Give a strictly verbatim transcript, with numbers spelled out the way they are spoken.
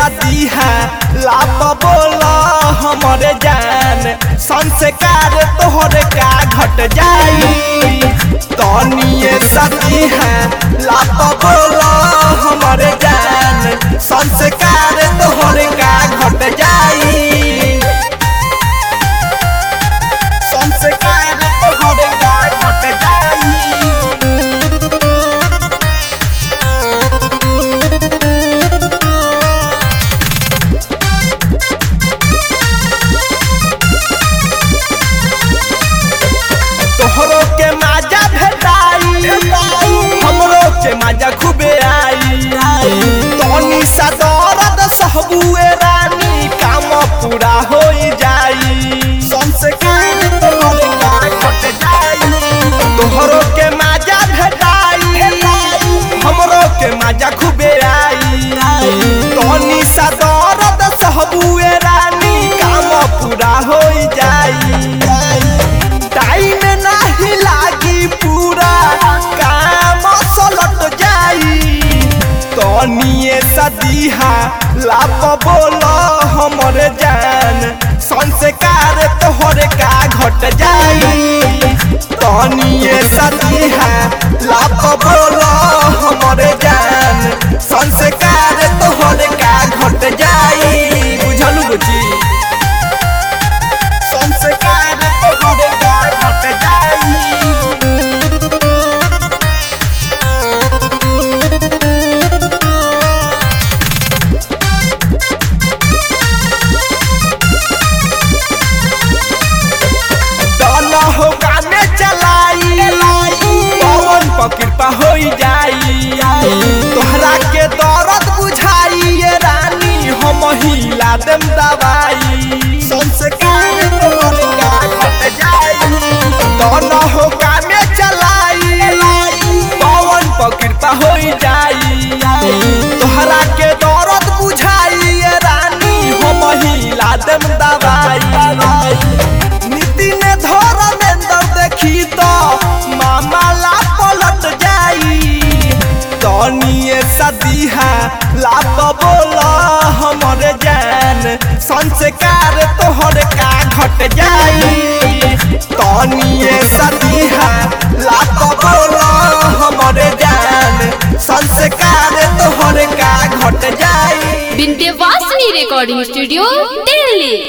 शादी है लाप बोला हमारे जान संस्कार तोहरे का घट जाई तनिए शादी है लाप बोला हमारे जान संस्कार तोहरे का घट जाई संस्कार तोहरे का घट जाई तोहरो के माजा भेटाई हमरो के माजा खूबे आई तनी सा दर्द सहबुए रानी काम पूरा हो जाई संस्कार तोहरे का घट जाई तोहरो के माजा भेटाई हमरो के माजा खूबे आई तनी सा दर्द सहबुए रानी काम पूरा हो जाई टाइम नहीं लागी पूरा काम सलट जाई तनिए शादी है लाप बोला हमरे जान संस्कार तोहरे का घट जाई तनिए शादी है लाप बोला हमरे जान संस्कार तोहरे का घट जाई बुझलू बुझी संस्कार तोहरे का घट जाई दाना हो गाने चलाई पवन पर कृपा हो जाई तोहरा के दर्द बुझाई ये रानी हम हिला देम दवाई संस्कार तोहरे का घट जाई दाना हो गाने चलाई पवन पर कृपा हो जाई तोहरा के दर्द बुझाई ये रानी हम हिला देम दवाई नीति ने धर्मेंद्र देखी तो मामला पलट जाई तनिए शादी है लाप बोला हमरे जान संस्कार तोहरे का घट जाई तनिए शादी है लाप बोला हमरे जान संस्कार तोहरे का घट जाई विंध्यवासिनी रिकॉर्डिंग स्टूडियो दिल्ली।